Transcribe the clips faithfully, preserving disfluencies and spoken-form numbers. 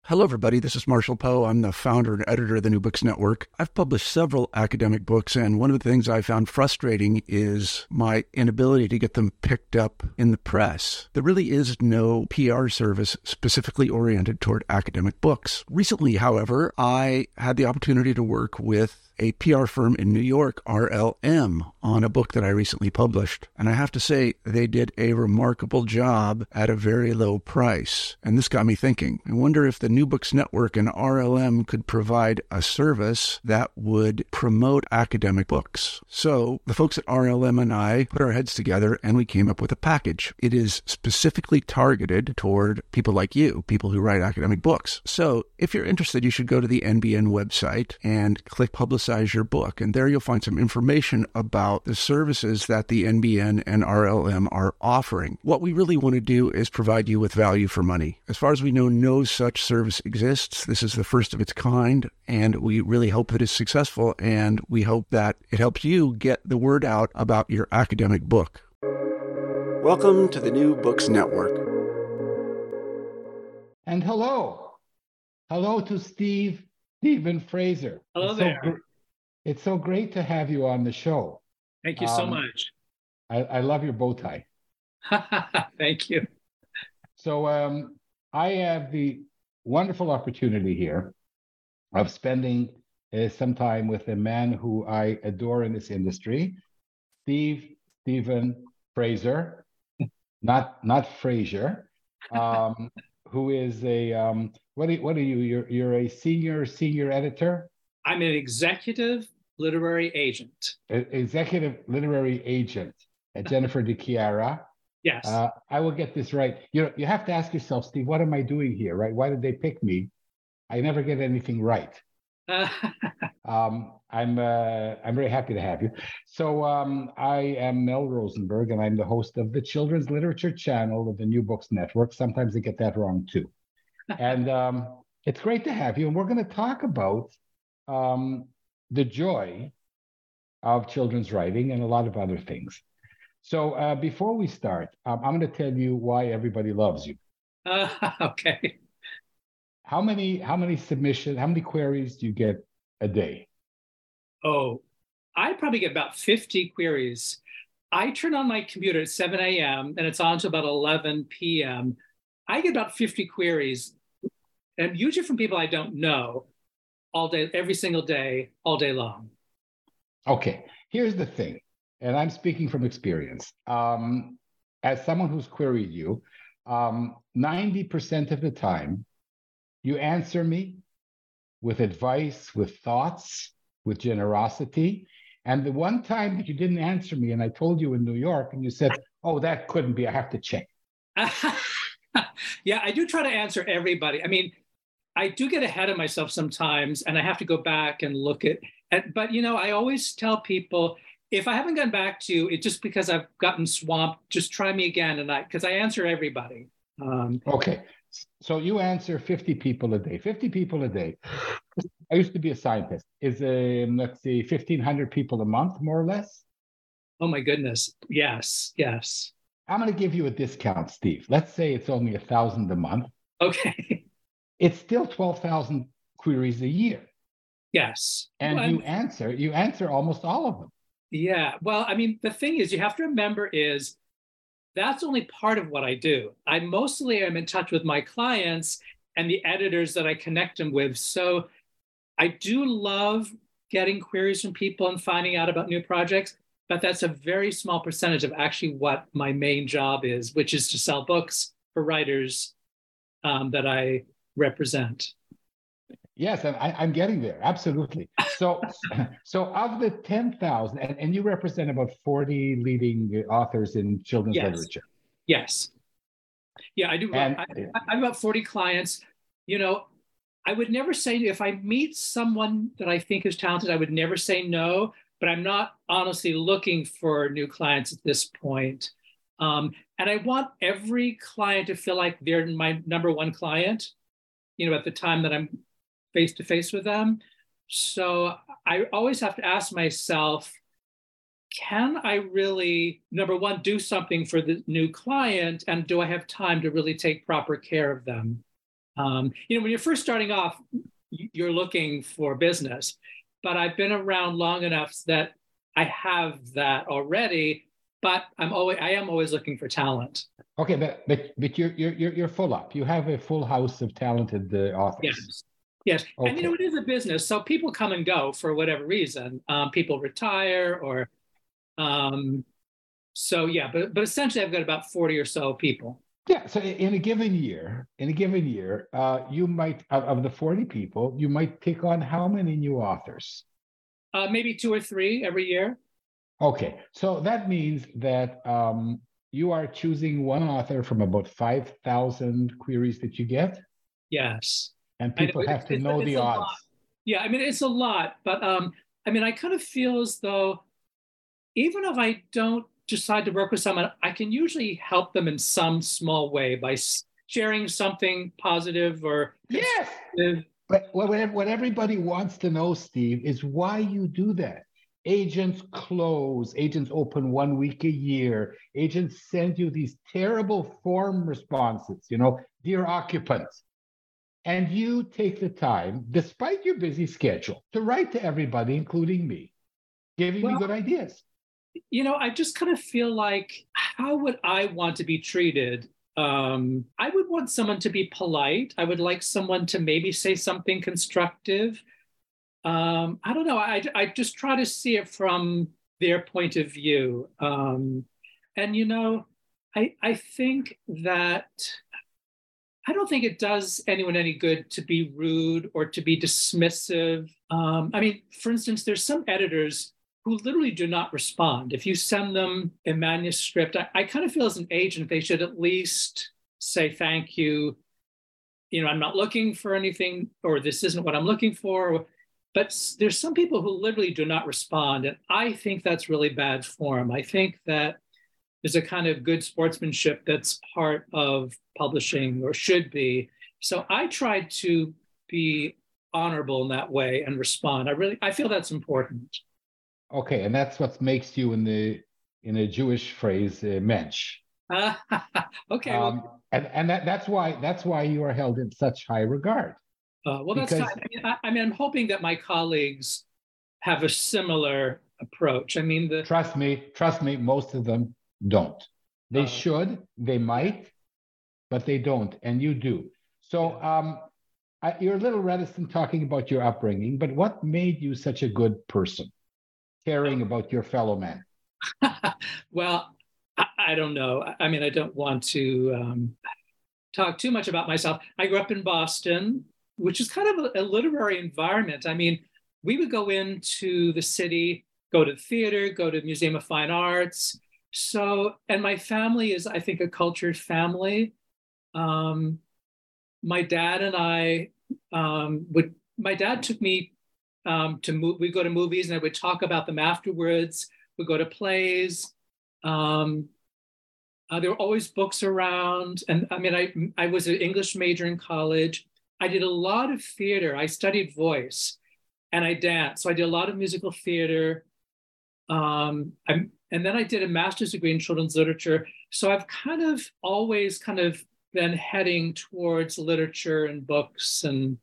Hello, everybody. This is Marshall Poe. I'm the founder and editor of the New Books Network. I've published several academic books, and one of the things I found frustrating is my inability to get them picked up in the press. There really is no P R service specifically oriented toward academic books. Recently, however, I had the opportunity to work with a P R firm in New York, R L M, on a book that I recently published. And I have to say, they did a remarkable job at a very low price. And this got me thinking. I wonder if the New Books Network and R L M could provide a service that would promote academic books. So the folks at R L M and I put our heads together and we came up with a package. It is specifically targeted toward people like you, people who write academic books. So if you're interested, you should go to the N B N website and click Publicize your book. And there you'll find some information about the services that the N B N and R L M are offering. What we really want to do is provide you with value for money. As far as we know, no such service exists. This is the first of its kind, and we really hope that it's successful, and we hope that it helps you get the word out about your academic book. Welcome to the New Books Network. And hello. Hello to Steve, Stephen Fraser. Hello it's there. So gr- it's so great to have you on the show. Thank you so um, much. I, I love your bow tie. Thank you. So um, I have the wonderful opportunity here of spending uh, some time with a man who I adore in this industry, Steve, Stephen Fraser, not not Fraser, um, who is a um, what are, what are you? You're you're a senior senior editor. I'm an executive literary agent. A- executive literary agent at Jennifer DiChiara. Yes. Uh, I will get this right. You know, you have to ask yourself, Steve, what am I doing here, right? Why did they pick me? I never get anything right. um, I'm uh, I'm very happy to have you. So um, I am Mel Rosenberg, and I'm the host of the Children's Literature Channel of the New Books Network. Sometimes I get that wrong too. And um, it's great to have you. And we're going to talk about um, the joy of children's writing and a lot of other things. So uh, before we start, um, I'm going to tell you why everybody loves you. Uh, okay. How many how many submissions, how many queries do you get a day? Oh, I probably get about fifty queries. I turn on my computer at seven a.m. and it's on to about eleven p.m. I get about fifty queries, and usually from people I don't know, all day, every single day, all day long. Okay, here's the thing, and I'm speaking from experience. Um, as someone who's queried you, um, ninety percent of the time, you answer me with advice, with thoughts, with generosity. And the one time that you didn't answer me, and I told you in New York, and you said, oh, that couldn't be, I have to check. Yeah, I do try to answer everybody. I mean, I do get ahead of myself sometimes, and I have to go back and look at, at but, you know, I always tell people, if I haven't gotten back to you, it's just because I've gotten swamped, just try me again, and I, because I answer everybody. Um, okay. So you answer fifty people a day, fifty people a day. I used to be a scientist. Is, uh, let's see, fifteen hundred people a month, more or less? Oh, my goodness. Yes, yes. I'm going to give you a discount, Steve. Let's say it's only one thousand a month. Okay. It's still twelve thousand queries a year. Yes. And well, you answer, you answer almost all of them. Yeah. Well, I mean, the thing is, you have to remember is, that's only part of what I do. I mostly am in touch with my clients and the editors that I connect them with. So I do love getting queries from people and finding out about new projects, but that's a very small percentage of actually what my main job is, which is to sell books for writers um, that I represent. Yes, and I, I'm getting there. Absolutely. So, so of the ten thousand, and, and you represent about forty leading authors in children's yes. literature. Yes. Yeah, I do. And, I, I have about forty clients. You know, I would never say, if I meet someone that I think is talented, I would never say no, but I'm not honestly looking for new clients at this point. Um, and I want every client to feel like they're my number one client, you know, at the time that I'm face-to-face with them. So I always have to ask myself, can I really, number one, do something for the new client? And do I have time to really take proper care of them? Um, you know, when you're first starting off, you're looking for business, but I've been around long enough that I have that already. But I'm always, I am always looking for talent. Okay, but but but you're you're you're full up. You have a full house of talented uh, authors. Yes, yes, okay. And you know, it is a business, so people come and go for whatever reason. Um, people retire, or um, so yeah. But but essentially, I've got about forty or so people. Yeah. So in a given year, in a given year, uh, you might of, of the forty people, you might take on how many new authors? Uh, maybe two or three every year. Okay, so that means that um, you are choosing one author from about five thousand queries that you get? Yes. And people know, have to know the odds. Lot. Yeah, I mean, it's a lot, but um, I mean, I kind of feel as though even if I don't decide to work with someone, I can usually help them in some small way by sharing something positive or yes. But what, what everybody wants to know, Steve, is why you do that. Agents close, agents open one week a year, agents send you these terrible form responses, you know, dear occupants. And you take the time, despite your busy schedule, to write to everybody, including me, giving well, me good ideas. You know, I just kind of feel like, how would I want to be treated? Um, I would want someone to be polite. I would like someone to maybe say something constructive. Um, I don't know. I, I just try to see it from their point of view. Um, and, you know, I, I think that I don't think it does anyone any good to be rude or to be dismissive. Um, I mean, for instance, there's some editors who literally do not respond. If you send them a manuscript, I, I kind of feel as an agent, they should at least say thank you. You know, I'm not looking for anything, or this isn't what I'm looking for. But there's some people who literally do not respond. And I think that's really bad form. I think that there's a kind of good sportsmanship that's part of publishing, or should be. So I try to be honorable in that way and respond. I really, I feel that's important. Okay, and that's what makes you, in the in a Jewish phrase, uh, mensch. Uh, okay. Um, well, and and that, that's why that's why you are held in such high regard. Uh, well, that's because, kind of, I mean, I, I mean, I'm hoping that my colleagues have a similar approach. I mean, the trust me, trust me, most of them don't. They uh, should, they might, but they don't, and you do. So um, I, you're a little reticent talking about your upbringing, but what made you such a good person, caring about your fellow man? Well, I, I don't know. I mean, I don't want to um, talk too much about myself. I grew up in Boston, which is kind of a, a literary environment. I mean, we would go into the city, go to the theater, go to the Museum of Fine Arts. So, and my family is, I think, a cultured family. Um, my dad and I um, would, my dad took me um, to move, we'd go to movies and I would talk about them afterwards. We'd go to plays. Um, uh, there were always books around. And I mean, I, I was an English major in college. I did a lot of theater. I studied voice and I danced. So I did a lot of musical theater. Um, I'm, and then I did a master's degree in children's literature. So I've kind of always kind of been heading towards literature and books. And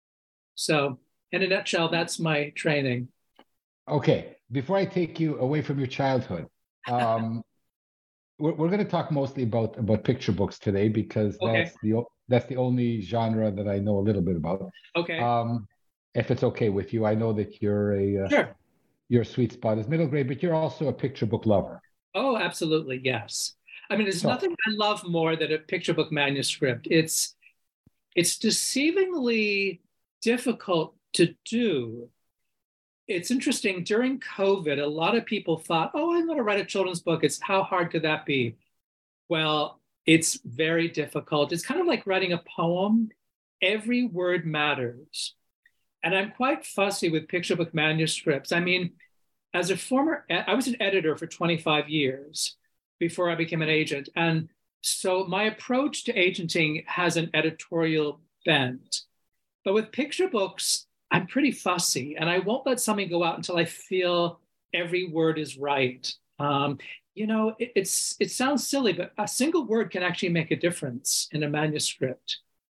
so in a nutshell, that's my training. Okay. Before I take you away from your childhood, um, we're, we're going to talk mostly about, about picture books today, because okay. that's the That's the only genre that I know a little bit about. Okay. Um, if it's okay with you, I know that you're a uh, sure. Your sweet spot is middle grade, but you're also a picture book lover. Oh, absolutely, yes. I mean, there's so, nothing I love more than a picture book manuscript. It's it's deceivingly difficult to do. It's interesting. During COVID, a lot of people thought, "Oh, I'm going to write a children's book. It's how hard could that be?" Well, it's very difficult. It's kind of like writing a poem. Every word matters. And I'm quite fussy with picture book manuscripts. I mean, as a former, I was an editor for twenty-five years before I became an agent. And so my approach to agenting has an editorial bent. But with picture books, I'm pretty fussy, and I won't let something go out until I feel every word is right. Um, you know, it, it's it sounds silly, but a single word can actually make a difference in a manuscript.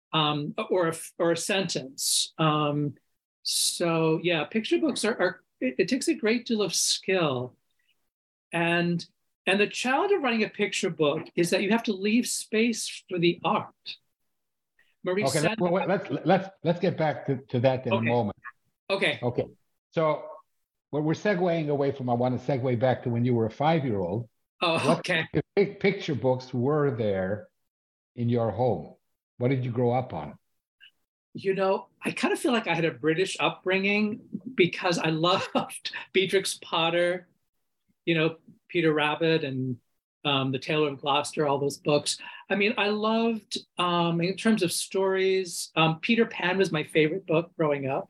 um, or a, or a sentence. Um, so yeah, picture books are, are it, it takes a great deal of skill, and and the challenge of writing a picture book is that you have to leave space for the art. Marie okay, said, let's, let's let's let's get back to, to that in okay. a moment. Okay. Okay. So well, we're segueing away from. I want to segue back to when you were a five-year-old. Oh, what okay. What picture books were there in your home? What did you grow up on? You know, I kind of feel like I had a British upbringing because I loved Beatrix Potter, you know, Peter Rabbit and um, The Tailor of Gloucester, all those books. I mean, I loved, um, in terms of stories, um, Peter Pan was my favorite book growing up.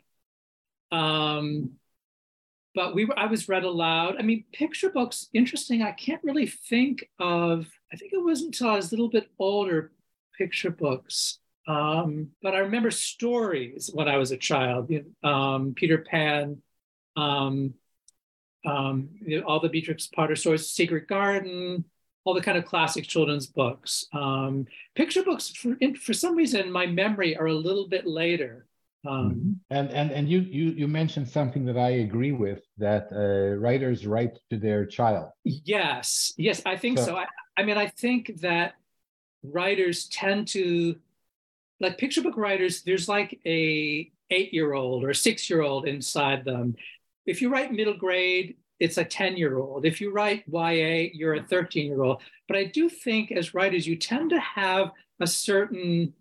Um, but we were, I was read aloud. I mean, picture books, interesting. I can't really think of, I think it wasn't until I was a little bit older, picture books. Um, but I remember stories when I was a child, you know, um, Peter Pan, um, um, you know, all the Beatrix Potter stories, Secret Garden, all the kind of classic children's books. Um, picture books, for, in, for some reason, in my memory are a little bit later. Um, and and and you you you mentioned something that I agree with, that uh, writers write to their child. Yes, yes, I think so. so. I, I mean, I think that writers tend to, like picture book writers, there's like a eight-year-old or six-year-old inside them. If you write middle grade, it's a ten-year-old. If you write Y A, you're a thirteen-year-old. But I do think as writers, you tend to have a certain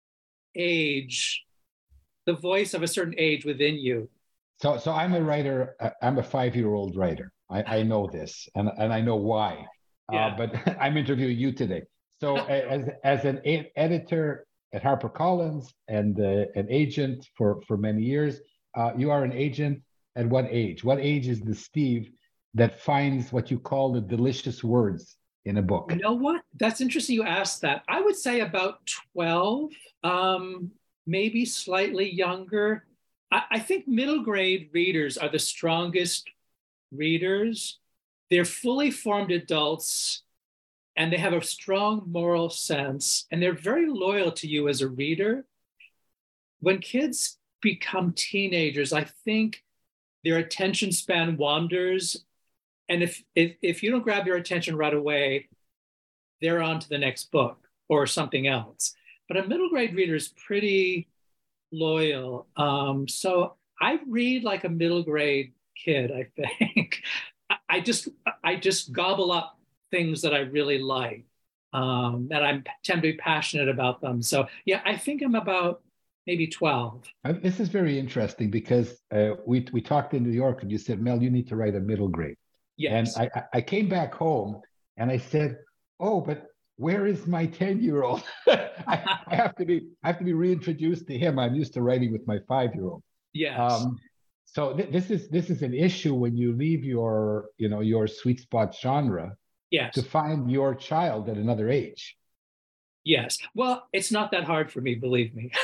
age, the voice of a certain age within you. So, so I'm a writer. I'm a five-year-old writer. I, I know this, and, and I know why. Yeah. Uh, but I'm interviewing you today. So, as as an editor at HarperCollins and uh, an agent for for many years, uh, you are an agent at what age? What age is the Steve that finds what you call the delicious words in a book? You know what? That's interesting you asked that. I would say about twelve. Um, maybe slightly younger. I, I think middle grade readers are the strongest readers. They're fully formed adults and they have a strong moral sense and they're very loyal to you as a reader. When kids become teenagers, I think their attention span wanders. And if, if, if you don't grab their attention right away, they're on to the next book or something else. But a middle grade reader is pretty loyal. Um, so I read like a middle grade kid, I think. I just I just gobble up things that I really like, um, and I tend to be passionate about them. So yeah, I think I'm about maybe twelve. This is very interesting because uh, we we talked in New York and you said, Mel, you need to write a middle grade. Yes. And I, I came back home and I said, oh, but where is my ten-year-old? I, I have to be I have to be reintroduced to him. I'm used to writing with my five-year-old. Yes. Um, so th- this is this is an issue when you leave your you know your sweet spot genre. Yes. To find your child at another age. Yes. Well, it's not that hard for me, believe me.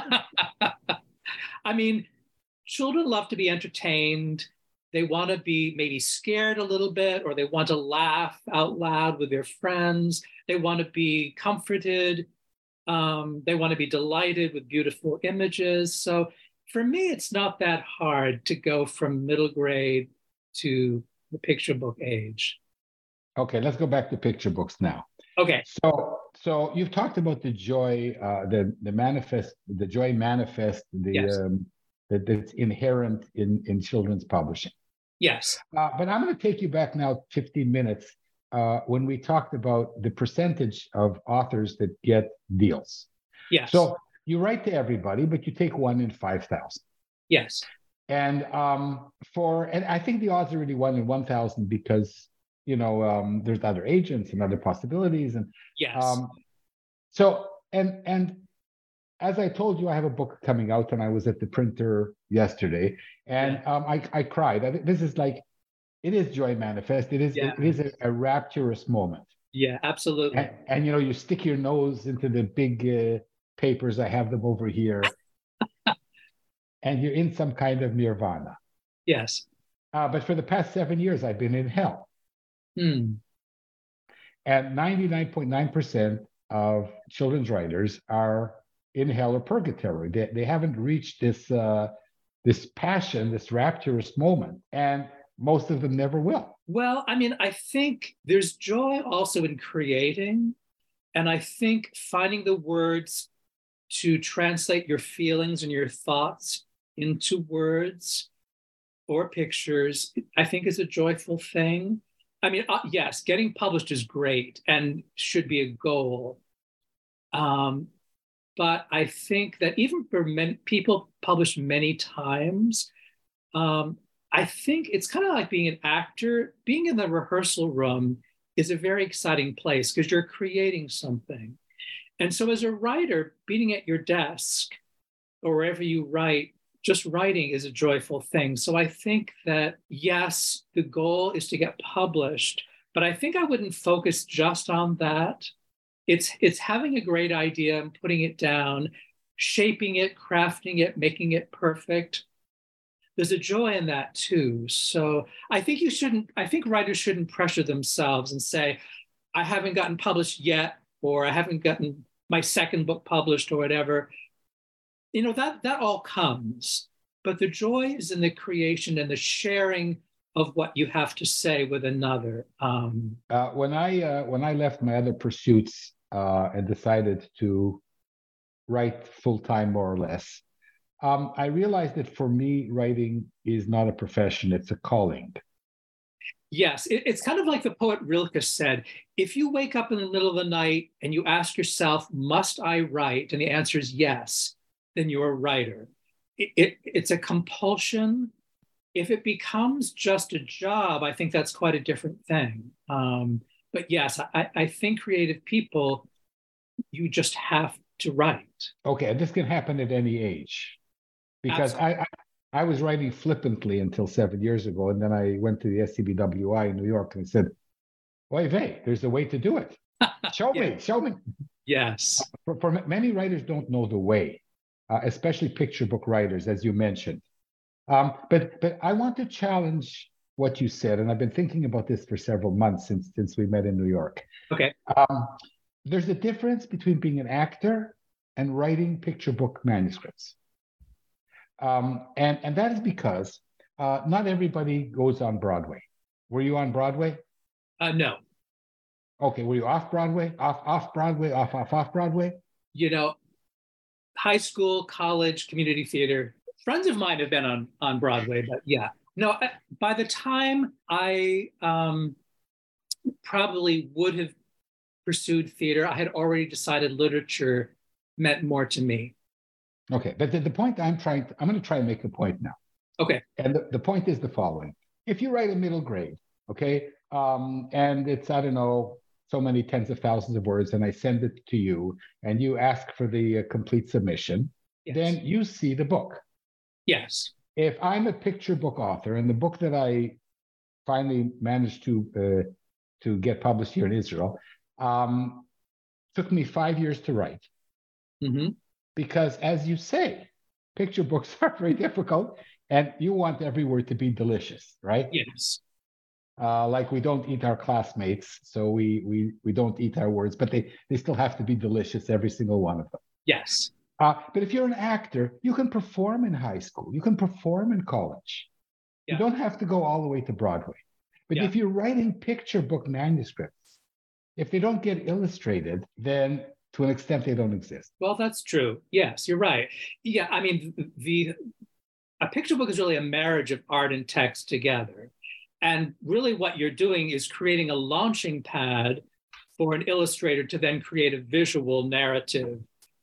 I mean, children love to be entertained. They want to be maybe scared a little bit, or they want to laugh out loud with their friends. They want to be comforted. Um, they want to be delighted with beautiful images. So for me, it's not that hard to go from middle grade to the picture book age. Okay, let's go back to picture books now. Okay. So, so you've talked about the joy, uh, the the manifest, the joy manifest, the yes. um, that that's inherent in in children's publishing. Yes. Uh, but I'm going to take you back now fifteen minutes uh, when we talked about the percentage of authors that get deals. Yes. So you write to everybody, but you take one in five thousand. Yes. And um, for and I think the odds are really one in one thousand because. You know, um, there's other agents and other possibilities, and yes. Um, so, and and as I told you, I have a book coming out, and I was at the printer yesterday, and yeah. um, I I cried. I, this is like, it is joy manifest. It is yeah. it, it is a, a rapturous moment. Yeah, absolutely. And, and you know, you stick your nose into the big uh, papers. I have them over here, and you're in some kind of nirvana. Yes. Uh, but for the past seven years, I've been in hell. Hmm. And ninety-nine point nine percent of children's writers are in hell or purgatory. They, they haven't reached this uh, this passion, this rapturous moment, and most of them never will. Well, I mean, I think there's joy also in creating, and I think finding the words to translate your feelings and your thoughts into words or pictures, I think is a joyful thing. I mean, uh, yes, getting published is great and should be a goal. Um, but I think that even for many people published many times, um, I think it's kind of like being an actor. Being in the rehearsal room is a very exciting place because you're creating something. And so as a writer, being at your desk or wherever you write, just writing is a joyful thing. So I think that, yes, the goal is to get published, but I think I wouldn't focus just on that. It's, it's having a great idea and putting it down, shaping it, crafting it, making it perfect. There's a joy in that too. So I think you shouldn't, I think writers shouldn't pressure themselves and say, I haven't gotten published yet, or I haven't gotten my second book published or whatever. You know, that, that all comes, but the joy is in the creation and the sharing of what you have to say with another. Um, uh, when I uh, when I left my other pursuits uh, and decided to write full-time, more or less, um, I realized that for me, writing is not a profession, it's a calling. Yes, it, it's kind of like the poet Rilke said, if you wake up in the middle of the night and you ask yourself, must I write? And the answer is yes, then you're a writer. It, it, it's a compulsion. If it becomes just a job, I think that's quite a different thing. Um, but yes, I, I think creative people, you just have to write. Okay, this can happen at any age. Because I, I I was writing flippantly until seven years ago, and then I went to the S C B W I in New York and said, "Oy vey, there's a way to do it. Show yeah. me, show me." Yes. Uh, for, for many writers, don't know the way, uh, especially picture book writers, as you mentioned. Um, but but I want to challenge what you said, and I've been thinking about this for several months since since we met in New York. Okay. Um, there's a difference between being an actor and writing picture book manuscripts. Um, and, and that is because uh, not everybody goes on Broadway. Were you on Broadway? Uh, no. Okay, were you off Broadway? Off off Broadway? Off off off Broadway? You know, high school, college, community theater. Friends of mine have been on, on Broadway, but yeah. No, by the time I um, probably would have pursued theater, I had already decided literature meant more to me. Okay, but the, the point I'm trying to, I'm going to try and make a point now. Okay. And the, the point is the following. If you write a middle grade, okay, um, and it's, I don't know, so many tens of thousands of words, and I send it to you, and you ask for the uh, complete submission, yes. Then you see the book. Yes. If I'm a picture book author, and the book that I finally managed to uh, to get published here in Israel, um, took me five years to write. Mm-hmm. Because, as you say, picture books are very difficult, and you want every word to be delicious, right? Yes. Uh, like we don't eat our classmates, so we we we don't eat our words, but they they still have to be delicious, every single one of them. Yes. Uh, but if you're an actor, you can perform in high school, you can perform in college. Yeah. You don't have to go all the way to Broadway. But yeah. If you're writing picture book manuscripts, if they don't get illustrated, then to an extent, they don't exist. Well, that's true. Yes, you're right. Yeah, I mean, the, the a picture book is really a marriage of art and text together. And really what you're doing is creating a launching pad for an illustrator to then create a visual narrative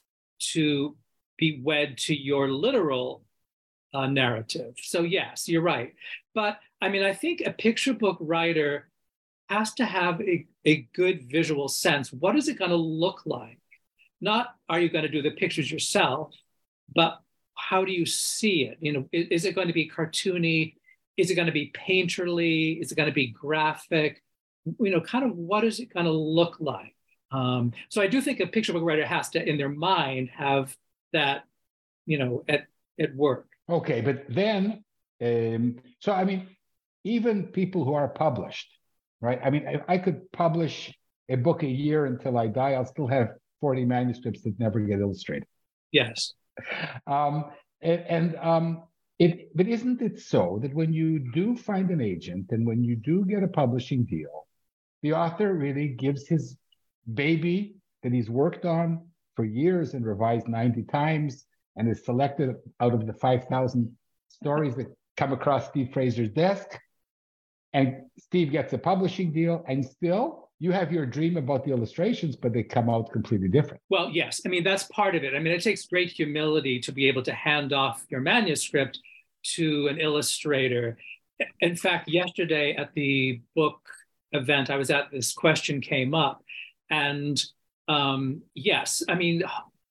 to be wed to your literal uh, narrative. So yes, you're right. But I mean, I think a picture book writer has to have a, a good visual sense. What is it going to look like? Not are you going to do the pictures yourself, but how do you see it? You know, is, is it going to be cartoony? Is it going to be painterly? Is it going to be graphic? You know, kind of what is it going to look like? Um, so I do think a picture book writer has to, in their mind, have that, you know, at, at work. Okay, but then, um, so I mean, even people who are published, right? I mean, I, I could publish a book a year until I die. I'll still have forty manuscripts that never get illustrated. Yes. um, and and um, it, but isn't it so that when you do find an agent and when you do get a publishing deal, the author really gives his baby that he's worked on for years and revised ninety times and is selected out of the five thousand stories that come across Steve Fraser's desk, and Steve gets a publishing deal, and still you have your dream about the illustrations, but they come out completely different. Well, yes. I mean, that's part of it. I mean, it takes great humility to be able to hand off your manuscript to an illustrator. In fact, yesterday at the book event I was at, this question came up. And um, yes, I mean,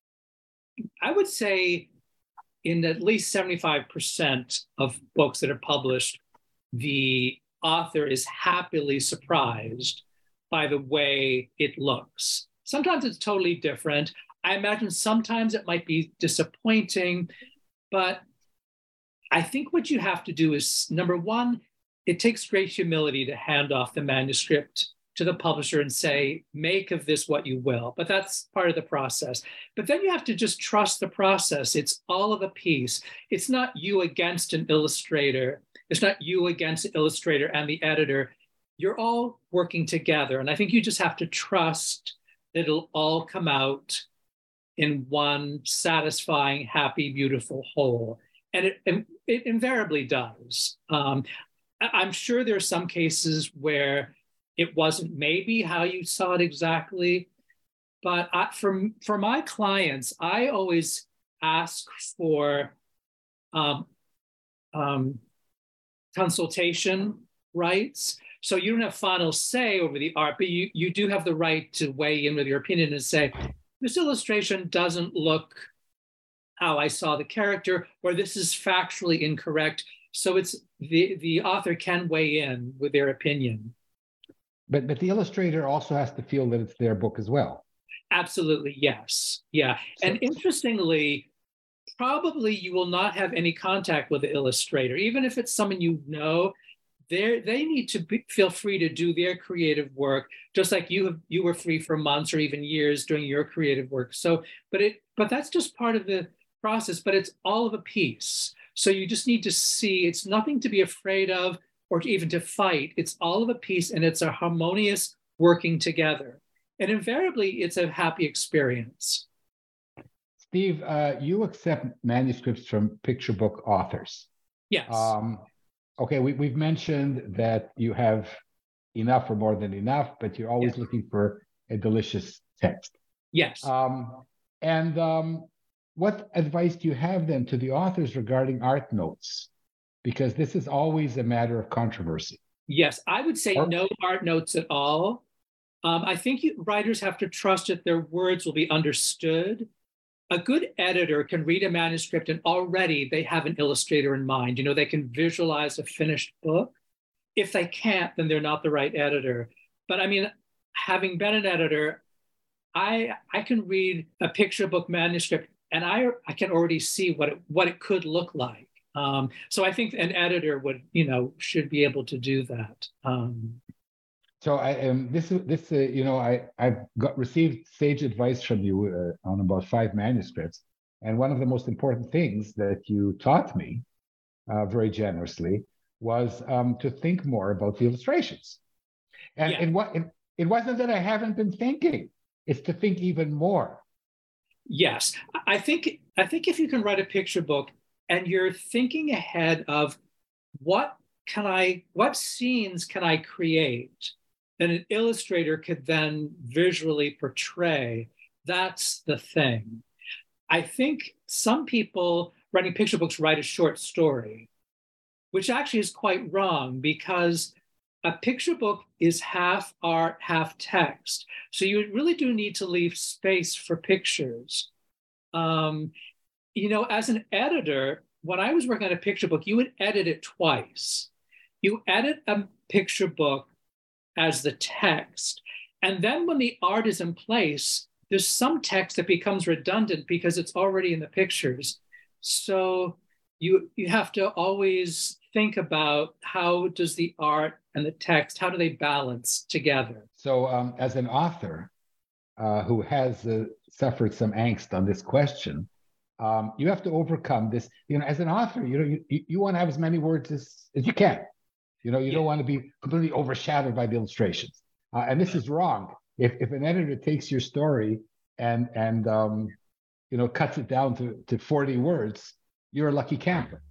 I would say in at least seventy-five percent of books that are published, the author is happily surprised by the way it looks. Sometimes it's totally different. I imagine sometimes it might be disappointing, but I think what you have to do is, number one, it takes great humility to hand off the manuscript to the publisher and say, make of this what you will. But that's part of the process. But then you have to just trust the process. It's all of a piece. It's not you against an illustrator. It's not you against the illustrator and the editor. You're all working together. And I think you just have to trust that it'll all come out in one satisfying, happy, beautiful whole. And it, and it invariably does. Um, I'm sure there are some cases where it wasn't maybe how you saw it exactly. But I, for, for my clients, I always ask for um, um, consultation rights. So you don't have final say over the art, but you, you do have the right to weigh in with your opinion and say, this illustration doesn't look how I saw the character, or this is factually incorrect. So it's the, the author can weigh in with their opinion. But but the illustrator also has to feel that it's their book as well. Absolutely, yes. Yeah. So, and interestingly, probably you will not have any contact with the illustrator. Even if it's someone you know, they they need to be, feel free to do their creative work, just like you have, you were free for months or even years doing your creative work. So, but it but that's just part of the process, but it's all of a piece. So you just need to see, it's nothing to be afraid of or even to fight. It's all of a piece, and it's a harmonious working together. And invariably, it's a happy experience. Steve, uh, you accept manuscripts from picture book authors. Yes. Um, okay, we, we've mentioned that you have enough or more than enough, but you're always yes. looking for a delicious text. Yes. Um, and um, what advice do you have then to the authors regarding art notes? Because this is always a matter of controversy. Yes, I would say or- no art notes at all. Um, I think you, writers have to trust that their words will be understood. A good editor can read a manuscript and already they have an illustrator in mind. You know, they can visualize a finished book. If they can't, then they're not the right editor. But I mean, having been an editor, I I can read a picture book manuscript and I I can already see what it, what it could look like. Um, so I think an editor would, you know, should be able to do that. Um, so I um, this this uh, you know I I've got received sage advice from you uh, on about five manuscripts, and one of the most important things that you taught me uh, very generously was um, to think more about the illustrations. And yeah. and what it, it wasn't that I haven't been thinking; it's to think even more. Yes, I think I think if you can write a picture book and you're thinking ahead of what can I, what scenes can I create, then an illustrator could then visually portray. That's the thing. I think some people writing picture books write a short story, which actually is quite wrong because a picture book is half art, half text. So you really do need to leave space for pictures. Um, You know, as an editor, when I was working on a picture book, you would edit it twice. You edit a picture book as the text. And then when the art is in place, there's some text that becomes redundant because it's already in the pictures. So you, you have to always think about how does the art and the text, how do they balance together? So um, as an author uh, who has uh, suffered some angst on this question, Um, you have to overcome this. You know, as an author, you know, you, you want to have as many words as, as you can. You know, you yeah. don't want to be completely overshadowed by the illustrations. Uh, and this yeah. is wrong. If if an editor takes your story and and um, you know, cuts it down to, to forty words, you're a lucky camper.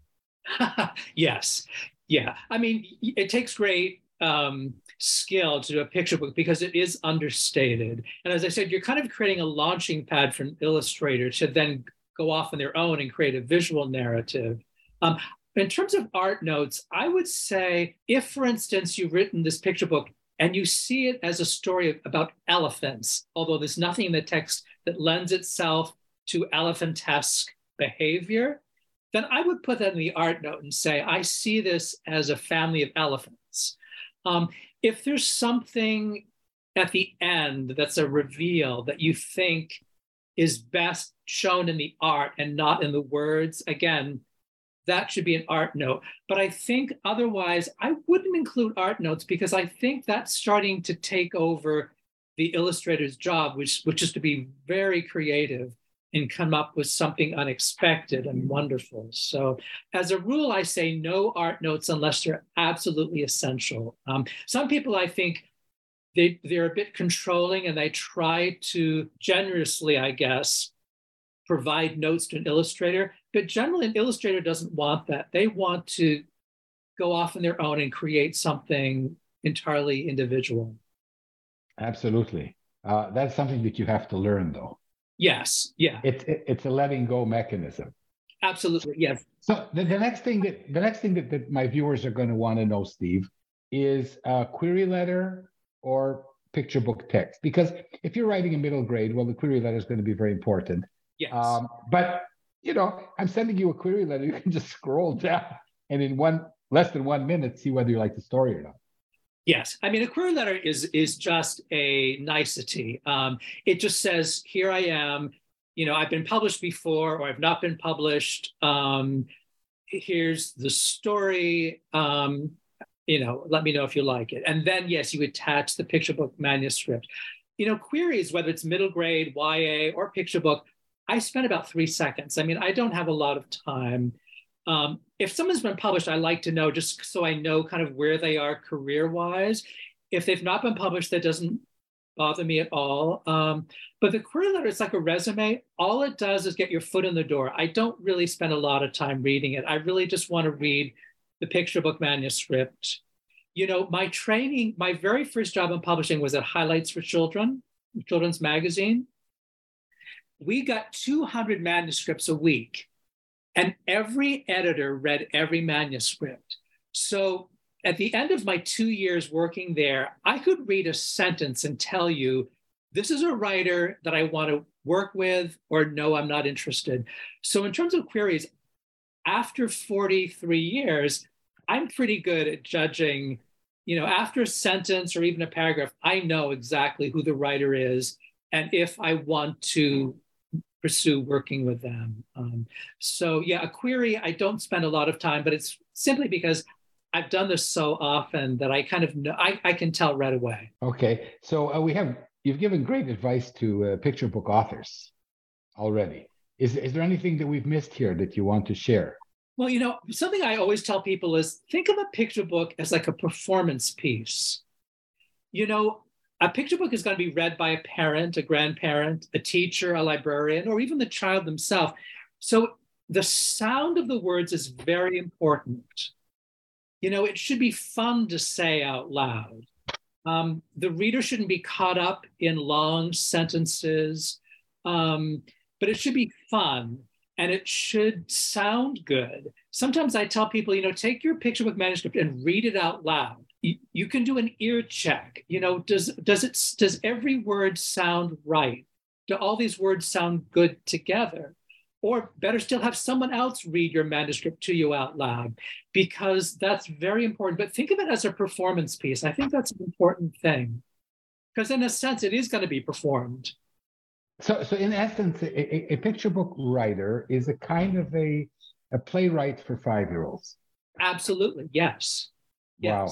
Yes. Yeah. I mean, it takes great um, skill to do a picture book because it is understated. And as I said, you're kind of creating a launching pad for an illustrator to then go off on their own and create a visual narrative. Um, in terms of art notes, I would say if, for instance, you've written this picture book and you see it as a story about elephants, although there's nothing in the text that lends itself to elephantesque behavior, then I would put that in the art note and say, I see this as a family of elephants. Um, if there's something at the end that's a reveal that you think is best shown in the art and not in the words, again, that should be an art note. But I think otherwise, I wouldn't include art notes because I think that's starting to take over the illustrator's job, which, which is to be very creative and come up with something unexpected and wonderful. So as a rule, I say no art notes unless they're absolutely essential. Um, some people, I think, they, they're a bit controlling and they try to generously, I guess, provide notes to an illustrator. But generally, an illustrator doesn't want that. They want to go off on their own and create something entirely individual. Absolutely. Uh, that's something that you have to learn, though. Yes, yeah. It's it, it's a letting go mechanism. Absolutely, yes. So the, the next thing that the next thing that, that my viewers are going to want to know, Steve, is a query letter or picture book text. Because if you're writing a middle grade, well, the query letter is going to be very important. Yes. Um, but you know, I'm sending you a query letter. You can just scroll down and in one less than one minute see whether you like the story or not. Yes, I mean, a query letter is is just a nicety. Um, it just says, here I am, you know, I've been published before or I've not been published. Um, here's the story, um, you know, let me know if you like it. And then, yes, you attach the picture book manuscript. You know, queries, whether it's middle grade, Y A, or picture book, I spend about three seconds. I mean, I don't have a lot of time. Um, if someone's been published, I like to know just so I know kind of where they are career-wise. If they've not been published, that doesn't bother me at all. Um, but the query letter is like a resume. All it does is get your foot in the door. I don't really spend a lot of time reading it. I really just want to read the picture book manuscript. You know, my training, my very first job in publishing was at Highlights for Children, children's magazine. We got two hundred manuscripts a week. And every editor read every manuscript. So at the end of my two years working there, I could read a sentence and tell you, this is a writer that I want to work with, or no, I'm not interested. So in terms of queries, after forty-three years, I'm pretty good at judging, you know, after a sentence or even a paragraph, I know exactly who the writer is and if I want to pursue working with them. Um, so yeah, a query, I don't spend a lot of time, but it's simply because I've done this so often that I kind of know, I, I can tell right away. Okay, so uh, we have, you've given great advice to uh, picture book authors already. Is, is there anything that we've missed here that you want to share? Well, you know, something I always tell people is think of a picture book as like a performance piece. You know, a picture book is going to be read by a parent, a grandparent, a teacher, a librarian, or even the child themselves. So the sound of the words is very important. You know, it should be fun to say out loud. Um, the reader shouldn't be caught up in long sentences, um, but it should be fun and it should sound good. Sometimes I tell people, you know, take your picture book manuscript and read it out loud. You, you can do an ear check. You know, does does it does every word sound right? Do all these words sound good together? Or better still, have someone else read your manuscript to you out loud, because that's very important. But think of it as a performance piece. I think that's an important thing, because in a sense, it is going to be performed. So, so in essence, a, a picture book writer is a kind of a, a playwright for five-year-olds. Absolutely, yes. Wow. Yes.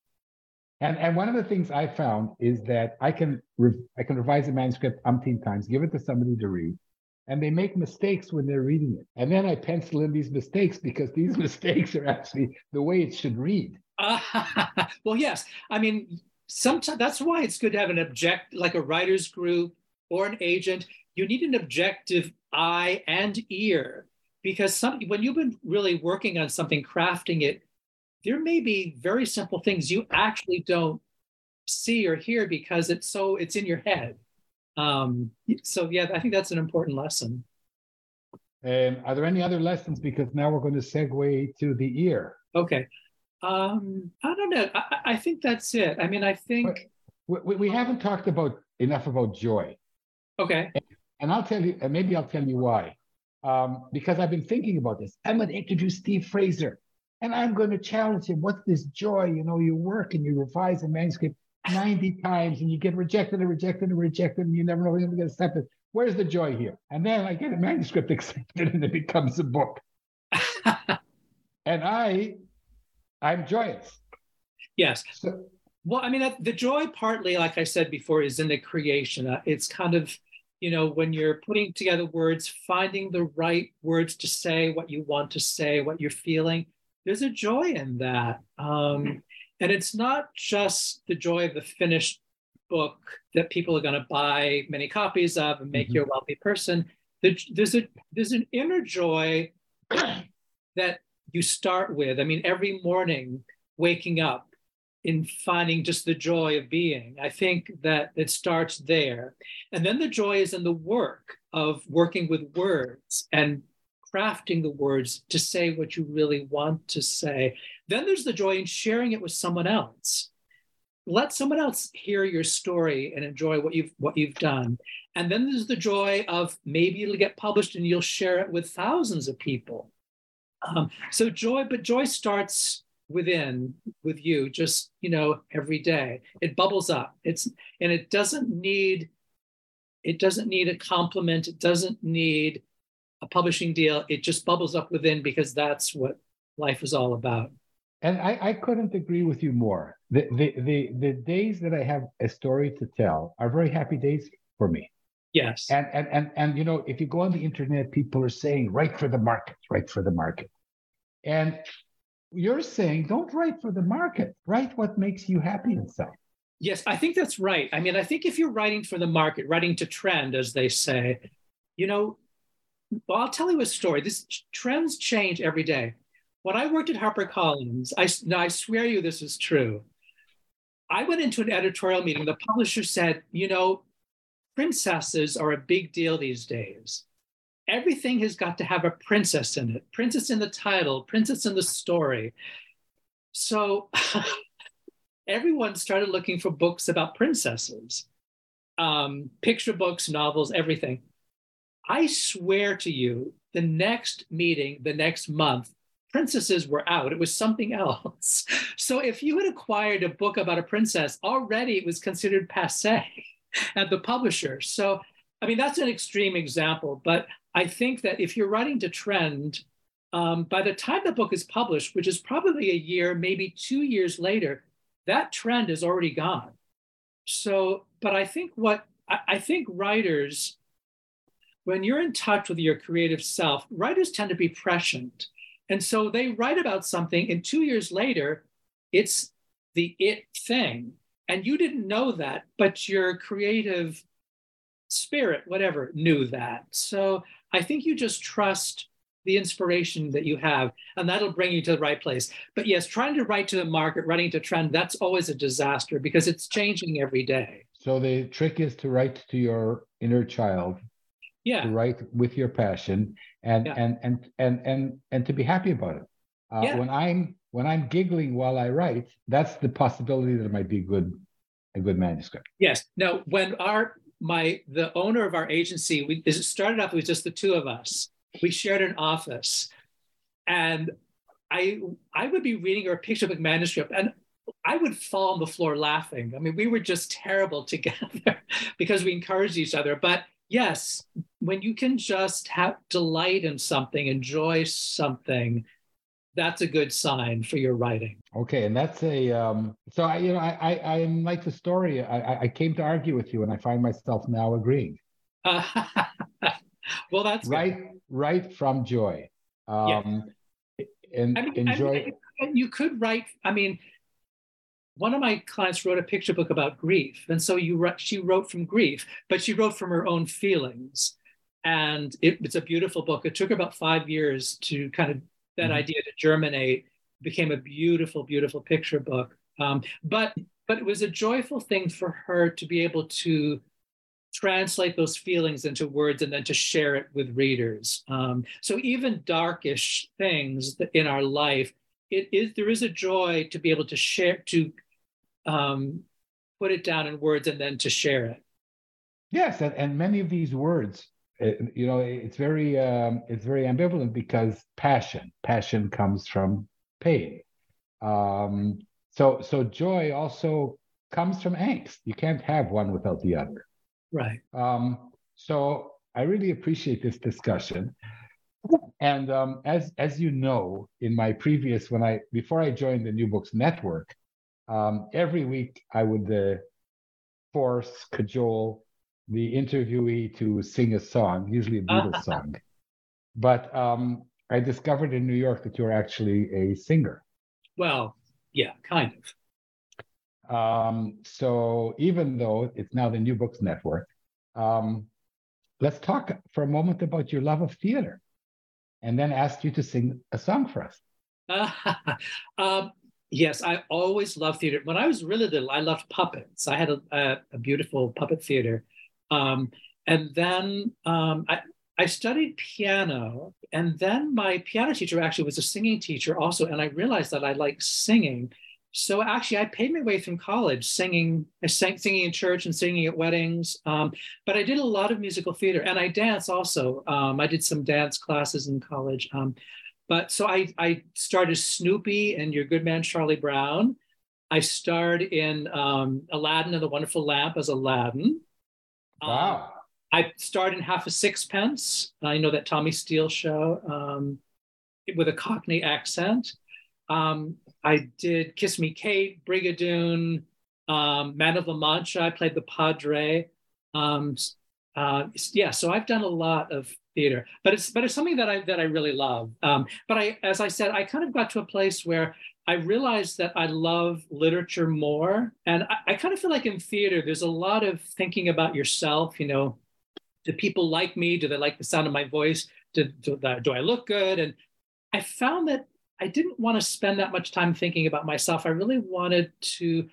And, and one of the things I found is that I can re- I can revise a manuscript umpteen times, give it to somebody to read, and they make mistakes when they're reading it. And then I pencil in these mistakes because these mistakes are actually the way it should read. Uh, well, yes. I mean, sometimes that's why it's good to have an object, like a writer's group or an agent. You need an objective eye and ear, because some, when you've been really working on something, crafting it, there may be very simple things you actually don't see or hear because it's so it's in your head. Um, so yeah, I think that's an important lesson. Um, are there any other lessons? Because now we're going to segue to the ear. Okay. Um, I don't know. I, I think that's it. I mean, I think we, we haven't talked about enough about joy. Okay. And, and I'll tell you, and maybe I'll tell you why. Um, because I've been thinking about this. I'm going to introduce Steve Fraser, and I'm going to challenge him. What's this joy? You know, you work and you revise a manuscript ninety times, and you get rejected and rejected and rejected, and you never know when you're going to get accepted. Where's the joy here? And then I get a manuscript accepted, and it becomes a book. And I, I'm joyous. Yes. So, well, I mean, the joy partly, like I said before, is in the creation. Uh, it's kind of, you know, when you're putting together words, finding the right words to say what you want to say, what you're feeling. There's a joy in that. Um, and it's not just the joy of the finished book that people are going to buy many copies of and make mm-hmm. you a wealthy person. There's a there's an inner joy that you start with. I mean, every morning waking up in finding just the joy of being. I think that it starts there. And then the joy is in the work of working with words and crafting the words to say what you really want to say. Then there's the joy in sharing it with someone else. Let someone else hear your story and enjoy what you've what you've done. And then there's the joy of maybe it'll get published and you'll share it with thousands of people. Um, so joy, but joy starts within, with you, just, you know, every day. It bubbles up. It's and it doesn't need, it doesn't need a compliment. It doesn't need a publishing deal. It just bubbles up within because that's what life is all about. And I, I couldn't agree with you more. The, the the the days that I have a story to tell are very happy days for me. Yes. And and and and you know, if you go on the internet, people are saying write for the market, write for the market. And you're saying don't write for the market, write what makes you happy inside. Yes, I think that's right. I mean, I think if you're writing for the market, writing to trend, as they say, you know, well, I'll tell you a story. This trends change every day. When I worked at HarperCollins, I, now I swear you this is true. I went into an editorial meeting. The publisher said, you know, princesses are a big deal these days. Everything has got to have a princess in it. Princess in the title, princess in the story. So everyone started looking for books about princesses, um, picture books, novels, everything. I swear to you, the next meeting, the next month, princesses were out. It was something else. So if you had acquired a book about a princess, already it was considered passé at the publisher. So, I mean, that's an extreme example, but I think that if you're writing to trend, um, by the time the book is published, which is probably a year, maybe two years later, that trend is already gone. So, but I think what, I, I think writers, when you're in touch with your creative self, writers tend to be prescient. And so they write about something, and two years later, it's the it thing. And you didn't know that, but your creative spirit, whatever, knew that. So I think you just trust the inspiration that you have, and that'll bring you to the right place. But yes, trying to write to the market, writing to trend, that's always a disaster because it's changing every day. So the trick is to write to your inner child. Yeah. To write with your passion and yeah. and, and and and and to be happy about it. Uh, yeah. When I'm when I'm giggling while I write, that's the possibility that it might be good a good manuscript. Yes. No. When our my the owner of our agency, we it started off with just the two of us. We shared an office, and I I would be reading her picture book manuscript, and I would fall on the floor laughing. I mean, we were just terrible together because we encouraged each other, but. Yes, when you can just have delight in something, enjoy something, that's a good sign for your writing. Okay, and that's a um, so I you know I I, I like the story. I I came to argue with you, and I find myself now agreeing. Uh, Well, that's right, good. right from joy. Um, yeah. and I mean, enjoy. I mean, you could write. I mean, one of my clients wrote a picture book about grief, and so you she wrote from grief, but she wrote from her own feelings, and it, it's a beautiful book. It took her about five years to kind of that mm-hmm. idea to germinate. Became a beautiful, beautiful picture book. Um, but but it was a joyful thing for her to be able to translate those feelings into words and then to share it with readers. Um, so even darkish things in our life, it is there is a joy to be able to share, to um, put it down in words and then to share it. Yes, and, and many of these words, you know, it's very um, it's very ambivalent because passion, passion comes from pain. Um, so so joy also comes from angst. You can't have one without the other. Right. Um, so I really appreciate this discussion. And um, as as you know, in my previous when I before I joined the New Books Network, um, every week I would uh, force cajole the interviewee to sing a song, usually a Beatles song. But um, I discovered in New York that you're actually a singer. Well, yeah, kind of. Um, so even though it's now the New Books Network, um, let's talk for a moment about your love of theater, and then ask you to sing a song for us. Uh, um, yes, I always loved theater. When I was really little, I loved puppets. I had a, a, a beautiful puppet theater. Um, and then um, I, I studied piano, and then my piano teacher actually was a singing teacher also, and I realized that I liked singing. So actually, I paid my way through college singing. I sang singing in church and singing at weddings. Um, but I did a lot of musical theater, and I dance also. Um, I did some dance classes in college. Um, but so I, I started Snoopy and Your Good Man Charlie Brown. I starred in um, Aladdin and the Wonderful Lamp as Aladdin. Wow. Um, I starred in Half a Sixpence. I know that Tommy Steele show um, with a Cockney accent. Um, I did Kiss Me Kate, Brigadoon, um, Man of La Mancha. I played the Padre. Um, uh, yeah, so I've done a lot of theater, but it's but it's something that I that I really love. Um, but I, as I said, I kind of got to a place where I realized that I love literature more, and I, I kind of feel like in theater, there's a lot of thinking about yourself. You know, do people like me? Do they like the sound of my voice? Do do, do I look good? And I found that I didn't want to spend that much time thinking about myself. I really wanted to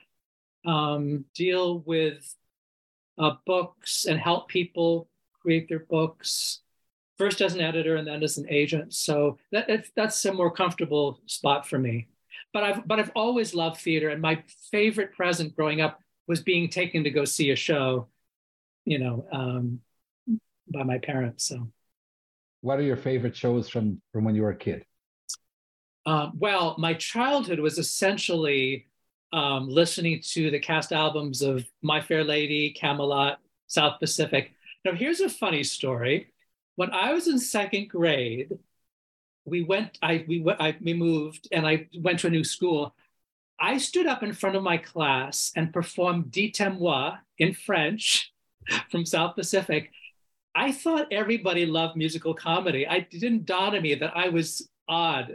um, deal with uh, books and help people create their books, first as an editor and then as an agent. So that, that's a more comfortable spot for me. But I've but I've always loved theater, and my favorite present growing up was being taken to go see a show, you know, um, by my parents. So, what are your favorite shows from from when you were a kid? Um, well, my childhood was essentially um, listening to the cast albums of My Fair Lady, Camelot, South Pacific. Now, here's a funny story. When I was in second grade, we went, I we I, we moved, and I went to a new school. I stood up in front of my class and performed Dites-moi in French from South Pacific. I thought everybody loved musical comedy. I it didn't dawn on me that I was odd.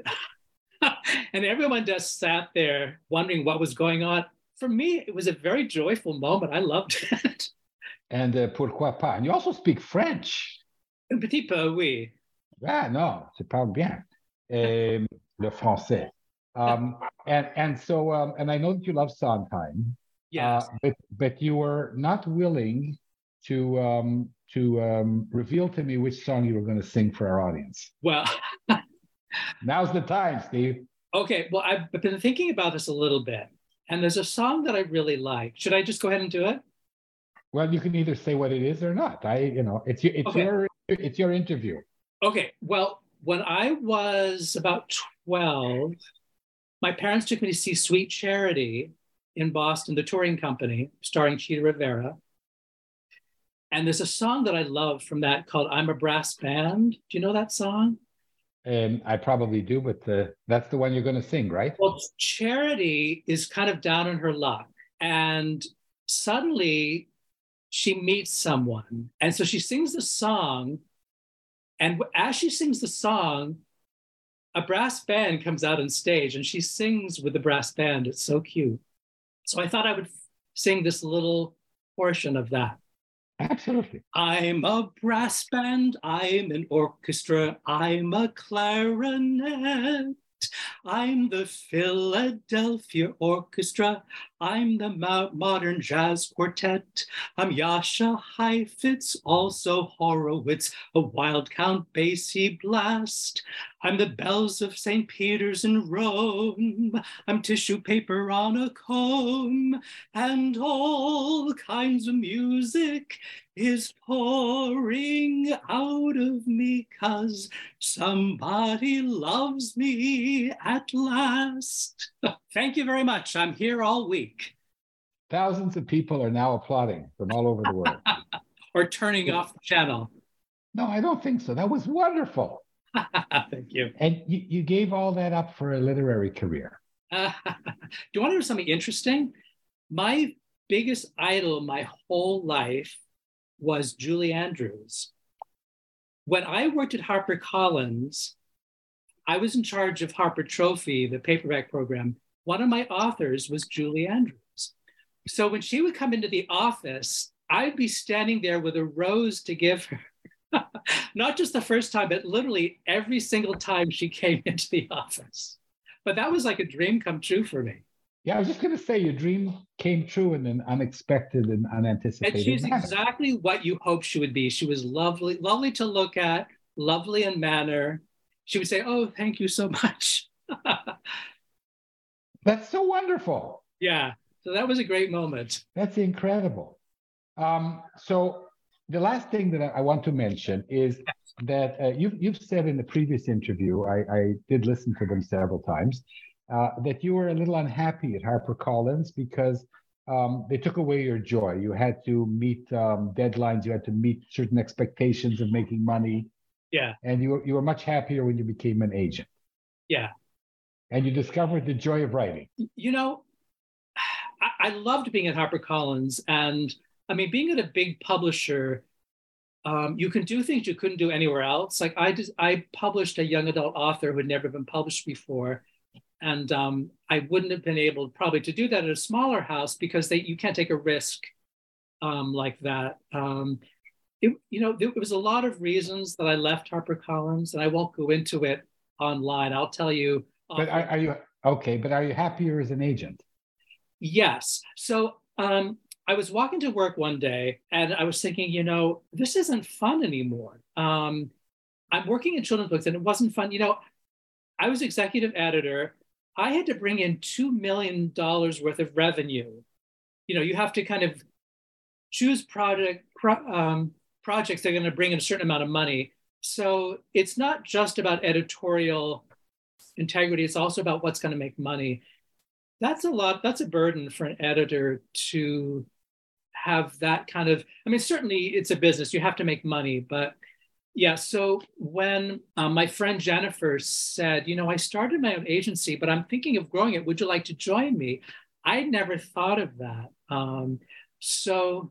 And everyone just sat there wondering what was going on. For me, it was a very joyful moment. I loved it. And uh, pourquoi pas? And you also speak French. Un petit peu, oui. Ah, non, tu parles bien. Um, le français. Um, and, and so, um, and I know that you love Sondheim. Yes. Uh, but, but you were not willing to, um, to um, reveal to me which song you were going to sing for our audience. Well... Now's the time, Steve. Okay, well, I've been thinking about this a little bit, and there's a song that I really like. Should I just go ahead and do it? Well, you can either say what it is or not. I, you know, it's your, it's okay. your, it's your interview. Okay. Well, when I was about twelve, my parents took me to see Sweet Charity in Boston, the touring company, starring Chita Rivera. And there's a song that I love from that called "I'm a Brass Band." Do you know that song? Um, I probably do, but uh, that's the one you're going to sing, right? Well, Charity is kind of down on her luck, and suddenly she meets someone. And so she sings the song, And as she sings the song, a brass band comes out on stage and she sings with the brass band. It's so cute. So I thought I would sing this little portion of that. Absolutely. I'm a brass band, I'm an orchestra, I'm a clarinet. I'm the Philadelphia Orchestra. I'm the mo- modern jazz quartet. I'm Jascha Heifetz, also Horowitz, a wild Count Basie blast. I'm the bells of Saint Peter's in Rome. I'm tissue paper on a comb, and all kinds of music is pouring out of me 'cause somebody loves me at last. Thank you very much. I'm here all week. Thousands of people are now applauding from all over the world. Or turning off the channel. No, I don't think so. That was wonderful. Thank you. And you, you gave all that up for a literary career. Uh, do you want to know something interesting? My biggest idol my whole life was Julie Andrews. When I worked at HarperCollins, I was in charge of Harper Trophy, the paperback program. One of my authors was Julie Andrews. So when she would come into the office, I'd be standing there with a rose to give her. Not just the first time, but literally every single time she came into the office. But that was like a dream come true for me. Yeah, I was just going to say your dream came true in an unexpected and unanticipated And she's manner. exactly what you hoped she would be. She was lovely, lovely to look at, lovely in manner. She would say, "Oh, thank you so much." That's so wonderful. Yeah, so that was a great moment. That's incredible. Um, so the last thing that I want to mention is that uh, you've, you've said in the previous interview, I, I did listen to them several times, uh, that you were a little unhappy at HarperCollins because um, they took away your joy. You had to meet um, deadlines, you had to meet certain expectations of making money. Yeah. And you were, you were much happier when you became an agent. Yeah. And you discovered the joy of writing. You know, I, I loved being at HarperCollins. And I mean, being at a big publisher, um, you can do things you couldn't do anywhere else. Like I just, I published a young adult author who had never been published before. And um, I wouldn't have been able probably to do that at a smaller house because they you can't take a risk um, like that. Um, it, you know, there was a lot of reasons that I left HarperCollins, and I won't go into it online. I'll tell you. But are, are you okay? But are you happier as an agent? Yes. So um, I was walking to work one day, and I was thinking, you know, this isn't fun anymore. Um, I'm working in children's books, and it wasn't fun. You know, I was executive editor. I had to bring in two million dollars worth of revenue. You know, you have to kind of choose project pro, um, projects that are going to bring in a certain amount of money. So it's not just about editorial integrity. It's also about what's going to make money. That's a lot. That's a burden for an editor to have that kind of, I mean, certainly it's a business. You have to make money, but yeah. So when um, my friend Jennifer said, you know, I started my own agency, but I'm thinking of growing it. Would you like to join me? I never thought of that. Um, so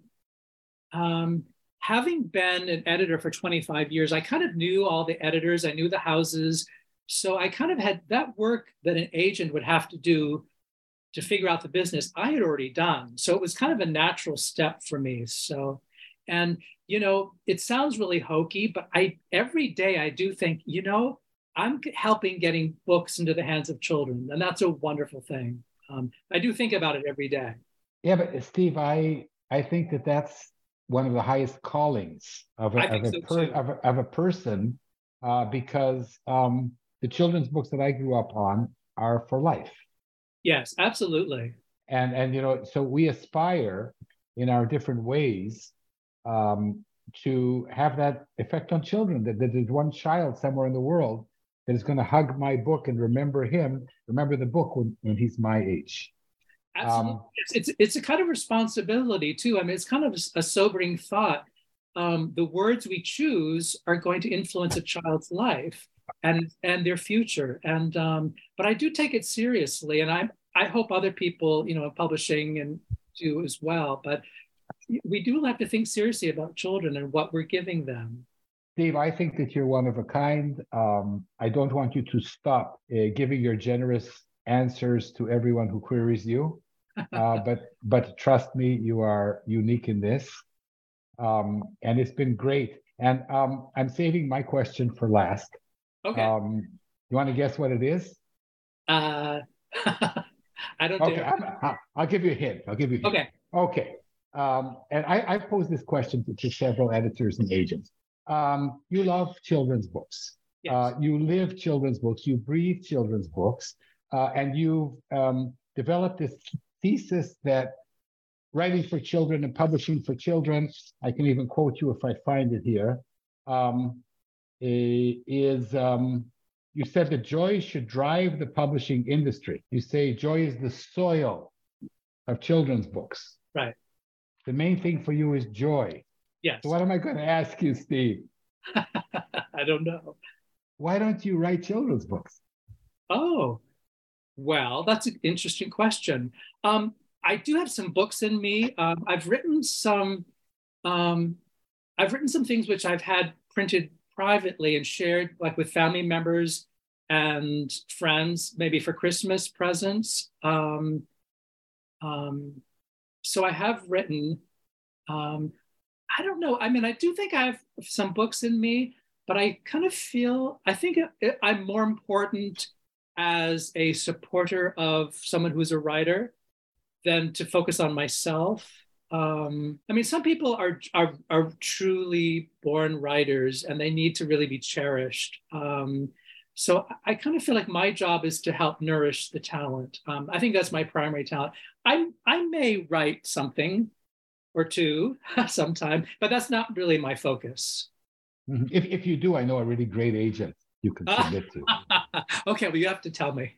um, having been an editor for twenty-five years, I kind of knew all the editors. I knew the houses. So I kind of had that work that an agent would have to do to figure out the business I had already done. So it was kind of a natural step for me. So, and, you know, it sounds really hokey, but I every day I do think, you know, I'm helping getting books into the hands of children. And that's a wonderful thing. Um, I do think about it every day. Yeah, but Steve, I I think that that's one of the highest callings of a, of a, so per, of a, of a person uh, because um, the children's books that I grew up on are for life. Yes, absolutely. And, and you know, so we aspire in our different ways um, to have that effect on children, that, that there's one child somewhere in the world that is going to hug my book and remember him, remember the book when, when he's my age. Absolutely. Um, it's, it's, it's a kind of responsibility too. I mean, it's kind of a sobering thought. Um, the words we choose are going to influence a child's life and and their future. And um, but I do take it seriously, and I I hope other people, you know, in publishing and do as well. But we do have to think seriously about children and what we're giving them. Steve, I think that you're one of a kind. Um, I don't want you to stop uh, giving your generous answers to everyone who queries you. Uh, but but trust me, you are unique in this. Um, and it's been great. And um, I'm saving my question for last. Okay. Um, you want to guess what it is? Uh, I don't Okay, dare. I'll, I'll give you a hint. I'll give you a hint. Okay. Okay. Um, and I, I posed this question to, to several editors and agents. Um, you love children's books. Yes. Uh, you live children's books. You breathe children's books. Uh, and you've um, developed this thesis that writing for children and publishing for children, I can even quote you if I find it here, um, is, um, you said that joy should drive the publishing industry. You say joy is the soil of children's books. Right. The main thing for you is joy. Yes. So what am I going to ask you, Steve? I don't know. Why don't you write children's books? Oh, well, that's an interesting question. Um, I do have some books in me. Um, I've written some, um, I've written some things which I've had printed privately and shared like with family members and friends, maybe for Christmas presents. Um, um, so I have written, um, I don't know. I mean, I do think I have some books in me, but I kind of feel, I think it, I'm more important as a supporter of someone who's a writer than to focus on myself. Um, I mean, some people are, are, are truly born writers and they need to really be cherished. Um, so I kind of feel like my job is to help nourish the talent. Um, I think that's my primary talent. I, I may write something or two sometime, but that's not really my focus. Mm-hmm. If, if you do, I know a really great agent you can submit to. Okay, well, you have to tell me.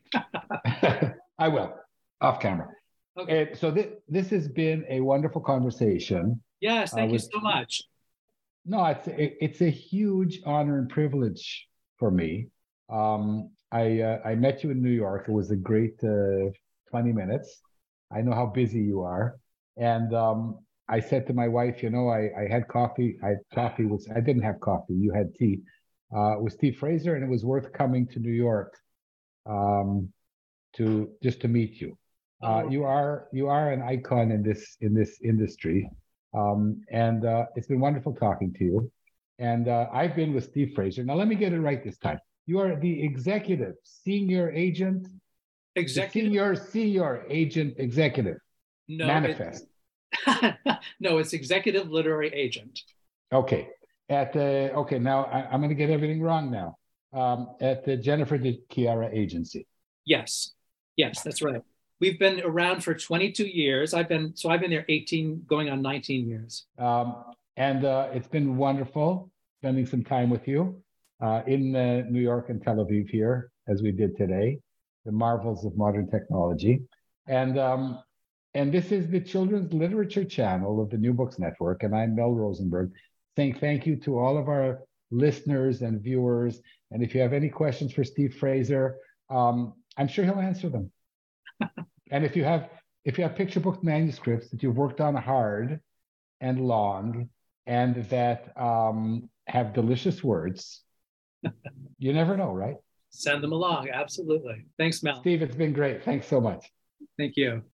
I will, off camera. Okay. And so th this has been a wonderful conversation. Yes, thank uh, with, you so much. No, it's it, it's a huge honor and privilege for me. Um, I uh, I met you in New York. It was a great uh, twenty minutes. I know how busy you are, and um, I said to my wife, you know, I, I had coffee. I had coffee was I didn't have coffee. You had tea. Uh, with Steve Fraser, and it was worth coming to New York um, to just to meet you. Uh, you are you are an icon in this in this industry, um, and uh, it's been wonderful talking to you. And uh, I've been with Steve Fraser. Now let me get it right this time. You are the executive senior agent, executive senior senior agent executive. No, manifest. It, no, it's executive literary agent. Okay. At the okay now I, I'm going to get everything wrong now. Um, at the Jennifer De Chiara agency. Yes, yes, that's right. We've been around for twenty-two years. I've been so I've been there eighteen, going on nineteen years. Um, and uh, it's been wonderful spending some time with you uh, in uh, New York and Tel Aviv here, as we did today. The marvels of modern technology, and um, and this is the Children's Literature Channel of the New Books Network, and I'm Mel Rosenberg, saying thank you to all of our listeners and viewers. And if you have any questions for Steve Fraser, um, I'm sure he'll answer them. And if you have if you have picture book manuscripts that you've worked on hard and long and that um, have delicious words, you never know, right? Send them along. Absolutely. Thanks, Mel. Steve, it's been great. Thanks so much. Thank you.